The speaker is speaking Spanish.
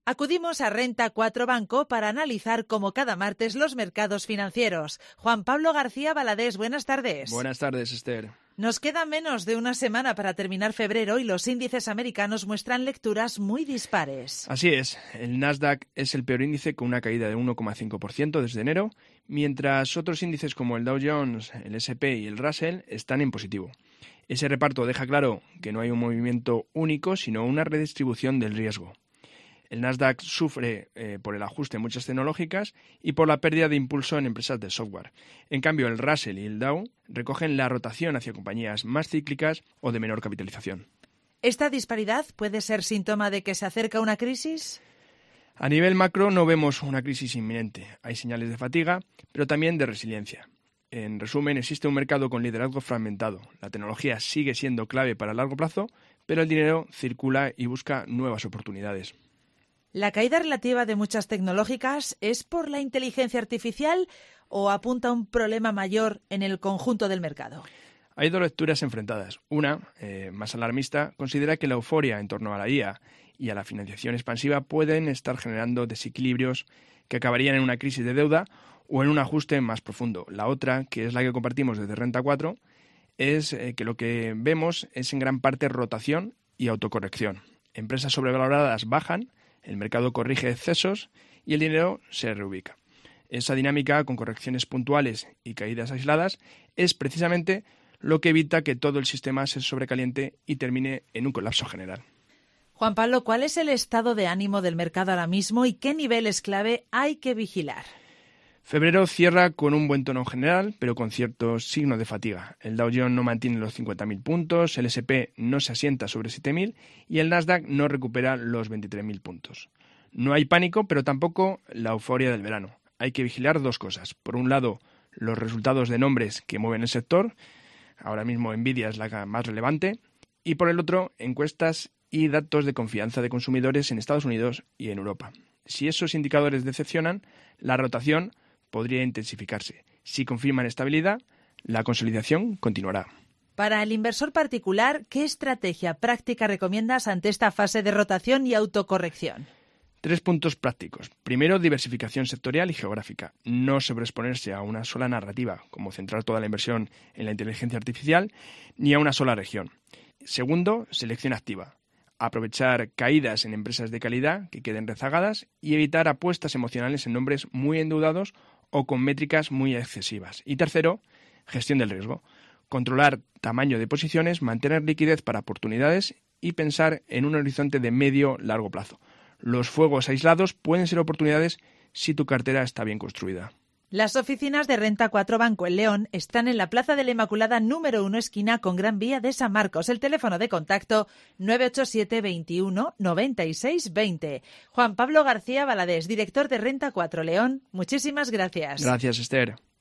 Acudimos a Renta 4 Banco para analizar como cada martes los mercados financieros. Juan Pablo García Valadés, buenas tardes. Buenas tardes, Esther. Nos queda menos de una semana para terminar febrero y los índices americanos muestran lecturas muy dispares. Así es, el Nasdaq es el peor índice con una caída de 1,5% desde enero, mientras otros índices como el Dow Jones, el S&P y el Russell están en positivo. Ese reparto deja claro que no hay un movimiento único, sino una redistribución del riesgo. El Nasdaq sufre por el ajuste en muchas tecnológicas y por la pérdida de impulso en empresas de software. En cambio, el Russell y el Dow recogen la rotación hacia compañías más cíclicas o de menor capitalización. ¿Esta disparidad puede ser síntoma de que se acerca una crisis? A nivel macro no vemos una crisis inminente. Hay señales de fatiga, pero también de resiliencia. En resumen, existe un mercado con liderazgo fragmentado. La tecnología sigue siendo clave para el largo plazo, pero el dinero circula y busca nuevas oportunidades. ¿La caída relativa de muchas tecnológicas es por la inteligencia artificial o apunta a un problema mayor en el conjunto del mercado? Hay dos lecturas enfrentadas. Una, más alarmista, considera que la euforia en torno a la IA y a la financiación expansiva pueden estar generando desequilibrios que acabarían en una crisis de deuda o en un ajuste más profundo. La otra, que es la que compartimos desde Renta 4, es que lo que vemos es en gran parte rotación y autocorrección. Empresas sobrevaloradas bajan, el mercado corrige excesos y el dinero se reubica. Esa dinámica, con correcciones puntuales y caídas aisladas, es precisamente lo que evita que todo el sistema se sobrecaliente y termine en un colapso general. Juan Pablo, ¿cuál es el estado de ánimo del mercado ahora mismo y qué niveles clave hay que vigilar? Febrero cierra con un buen tono general, pero con ciertos signos de fatiga. El Dow Jones no mantiene los 50.000 puntos, el S&P no se asienta sobre 7.000 y el Nasdaq no recupera los 23.000 puntos. No hay pánico, pero tampoco la euforia del verano. Hay que vigilar dos cosas. Por un lado, los resultados de nombres que mueven el sector. Ahora mismo Nvidia es la más relevante. Y por el otro, encuestas y datos de confianza de consumidores en Estados Unidos y en Europa. Si esos indicadores decepcionan, la rotación podría intensificarse. Si confirman estabilidad, la consolidación continuará. Para el inversor particular, ¿qué estrategia práctica recomiendas ante esta fase de rotación y autocorrección? 3 puntos prácticos. Primero, diversificación sectorial y geográfica. No sobreexponerse a una sola narrativa, como centrar toda la inversión en la inteligencia artificial, ni a una sola región. Segundo, selección activa. Aprovechar caídas en empresas de calidad que queden rezagadas y evitar apuestas emocionales en nombres muy endeudados o con métricas muy excesivas. Y tercero, gestión del riesgo. Controlar tamaño de posiciones, mantener liquidez para oportunidades y pensar en un horizonte de medio-largo plazo. Los fuegos aislados pueden ser oportunidades si tu cartera está bien construida. Las oficinas de Renta 4 Banco en León están en la Plaza de la Inmaculada número 1, esquina con Gran Vía de San Marcos. El teléfono de contacto 987 21 96 20. Juan Pablo García Valadés, director de Renta 4 León. Muchísimas gracias. Gracias, Esther.